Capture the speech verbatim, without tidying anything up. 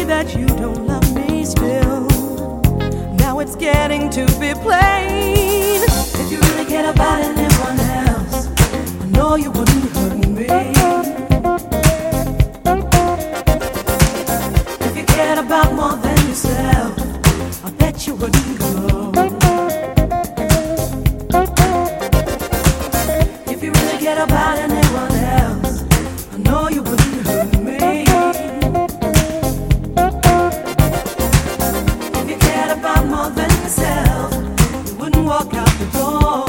that you don't love me still. Now it's getting to be plain. If you really cared about anyone else, I know you wouldn't hurt me. If you cared about more than yourself, I bet you wouldn't go. If you really cared about anyone else, I know you wouldn't hurt me. If you cared about more than yourself, you wouldn't walk out the door.